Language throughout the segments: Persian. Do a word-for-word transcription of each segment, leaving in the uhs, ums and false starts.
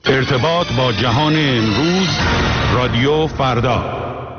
ارتباط با جهان امروز، رادیو فردا.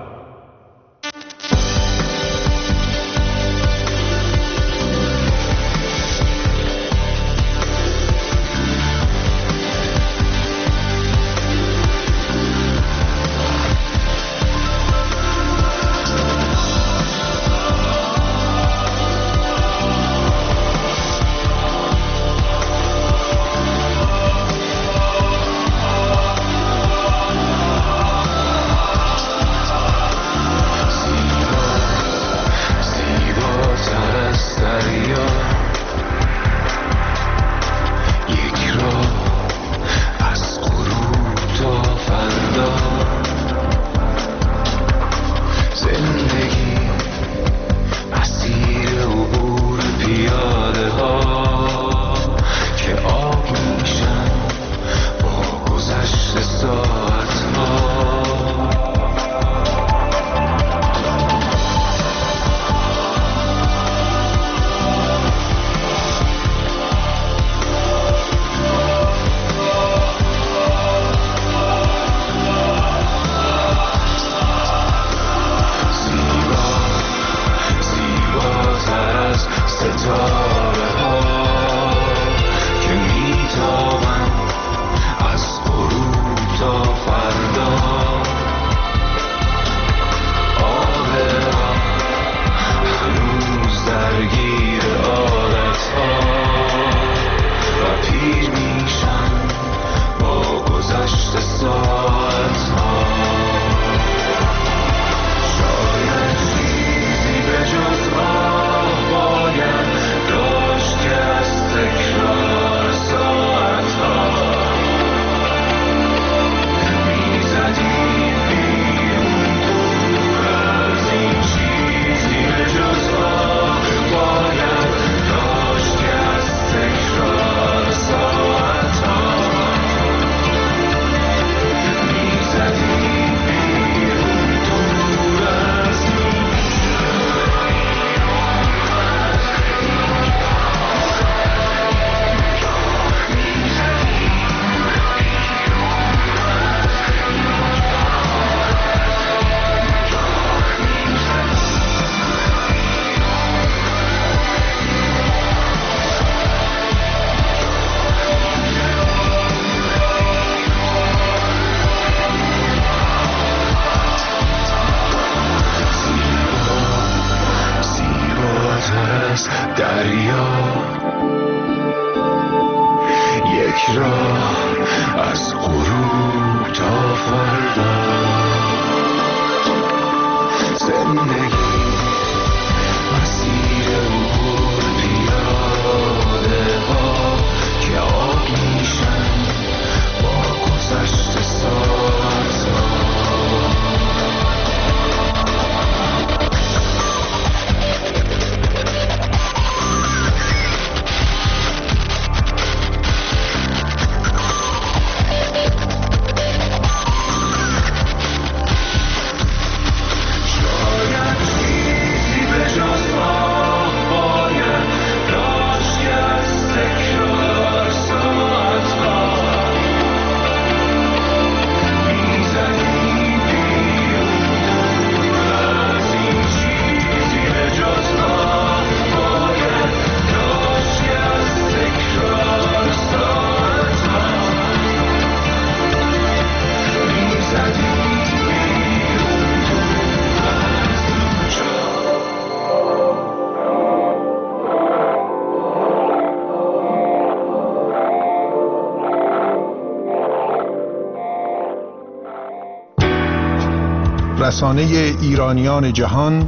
رسانه ایرانیان جهان،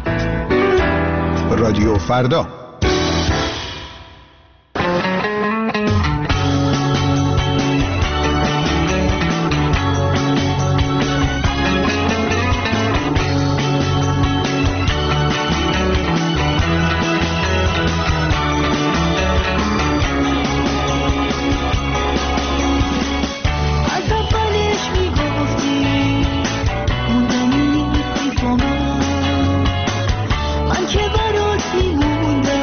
رادیو فردا. من که برات میموندم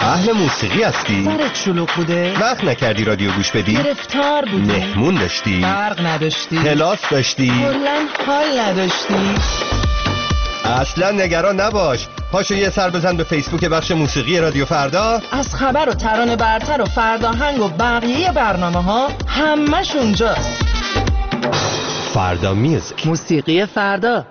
اهل موسیقی هستی؟ سرت شلوغ بوده؟ وقت نکردی رادیو گوش بدی؟ گرفتار بودی؟ مهمون داشتی؟ برق نداشتی؟ کلاس داشتی؟ کلاً حال نداشتی؟ اصلا نگران نباش. پاشو یه سر بزن به فیسبوک بخش موسیقی رادیو فردا. از خبر و ترانه برتر و فرداهنگ و بقیه برنامه ها همش اونجاست. فردا میوزیک، موسیقی فردا.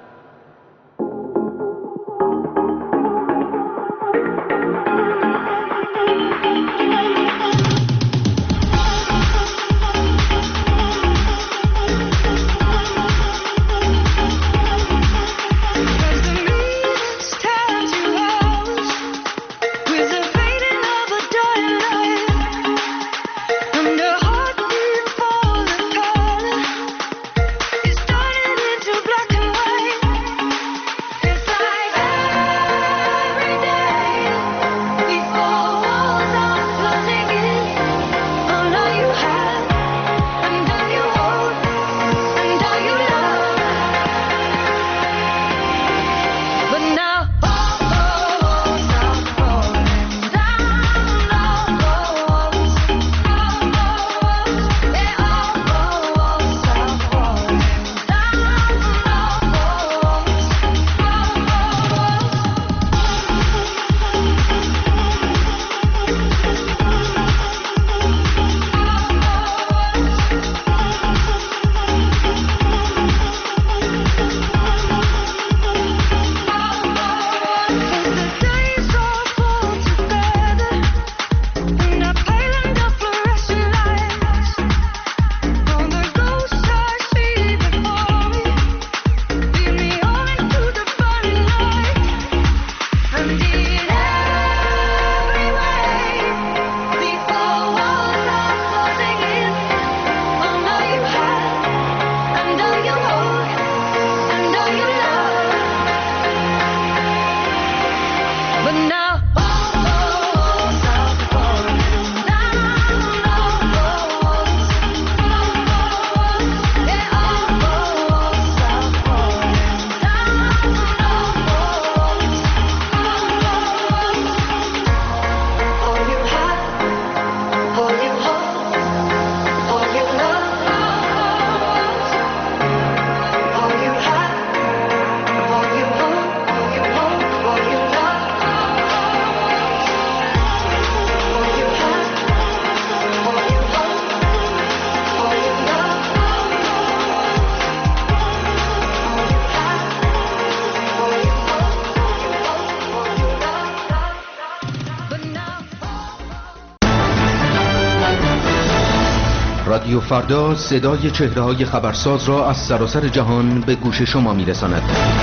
رادیو فردا صدای چهره‌های خبرساز را از سراسر جهان به گوش شما می‌رساند.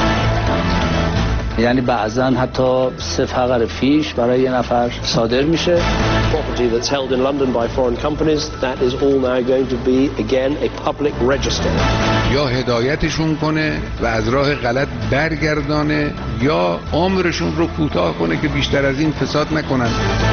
یعنی بعضاً حتی سه فقر فیش برای یه نفر صادر میشه. Property that's held in London by foreign companies, that is all now going to be again a public register. یا هدایتشون کنه و از راه غلط برگردانه یا عمرشون رو کوتاه کنه که بیشتر از این فساد نکنن.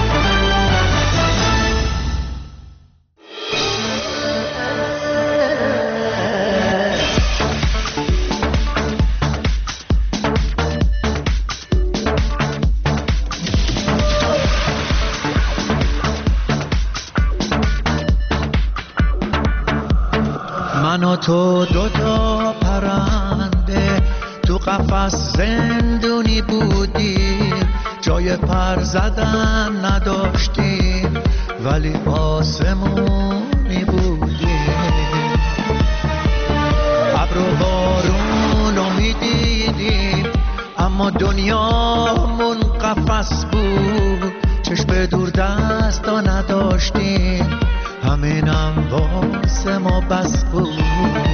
من و تو دوتا پرنده تو قفس زندونی بودیم، جای پر زدن نداشتیم ولی آسمونی بودیم. ابر و بارون رو میدیدیم اما دنیامون قفس بود، چشم دور دستا نداشتیم همینم واسه ما بس بود.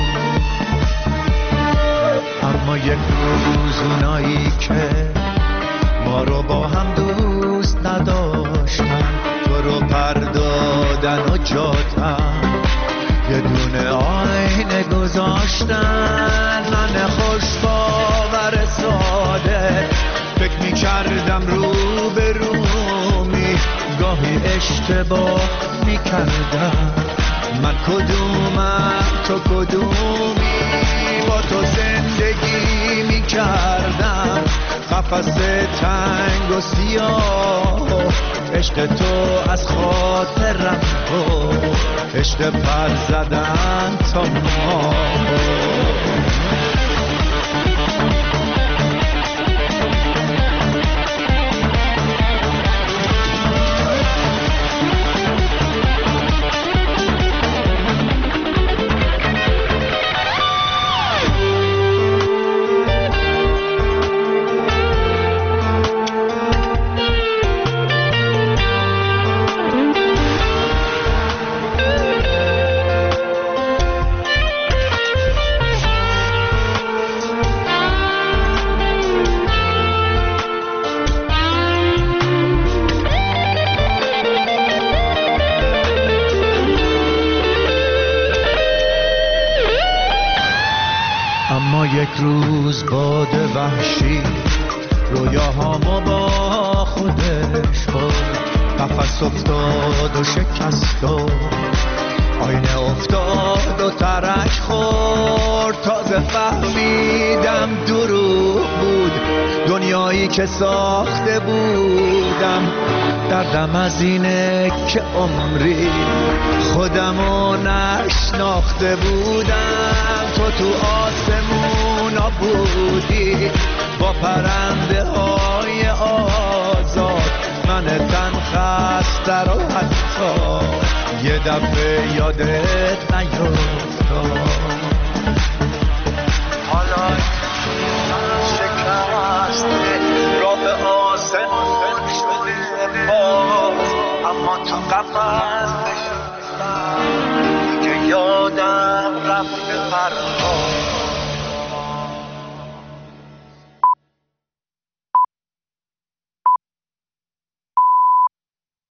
اما یک روز اونایی که ما رو با هم دوست نداشتن تو رو پردادن و جاتن یه دونه آینه گذاشتن. من خوش باور ساده فکر می کردم رو به رومی، گاهی اشتباه می کردم. من کدومم تو کدومی، با تو زندگی می کردم قفس تنگ و سیاه، عشق تو از خاطرم تو، عشق پر زدن تا ما. اما یک روز باد وحشی رویاهامو با خودش برد، قفس افتاد و شکست و آینه افتاد و ترک خورد. تازه فهمیدم دروغ بود دنیایی که ساخته بودم، دردم از اینه که عمری خودمو نشناخته بودم. تو تو آسمونا بودی با پرنده های آزاد، من تن خسته رو حتی یه دفعه یادت نیفتاد. حالا شکسته را به آسمون شده باز، اما تو قفس نشستم که یادم رفته فردا.